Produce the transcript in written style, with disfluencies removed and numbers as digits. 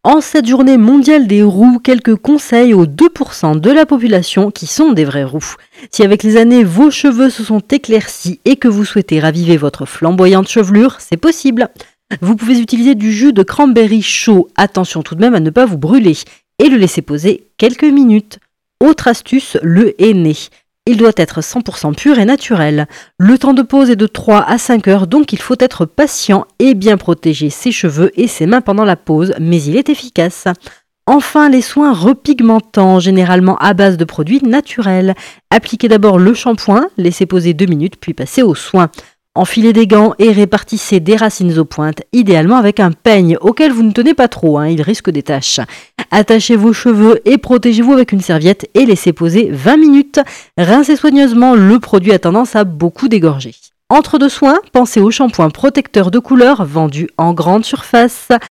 En cette journée mondiale des roux, quelques conseils aux 2% de la population qui sont des vrais roux. Si avec les années vos cheveux se sont éclaircis et que vous souhaitez raviver votre flamboyante chevelure, c'est possible. Vous pouvez utiliser du jus de cranberry chaud, attention tout de même à ne pas vous brûler, et le laisser poser quelques minutes. Autre astuce, le henné. Il doit être 100% pur et naturel. Le temps de pose est de 3 à 5 heures, donc il faut être patient et bien protéger ses cheveux et ses mains pendant la pose, mais il est efficace. Enfin, les soins repigmentants, généralement à base de produits naturels. Appliquez d'abord le shampoing, laissez poser 2 minutes, puis passez aux soins. Enfilez des gants et répartissez des racines aux pointes, idéalement avec un peigne auquel vous ne tenez pas trop, il risque des taches. Attachez vos cheveux et protégez-vous avec une serviette et laissez poser 20 minutes. Rincez soigneusement, le produit a tendance à beaucoup dégorger. Entre deux soins, pensez au shampoing protecteur de couleur vendu en grande surface.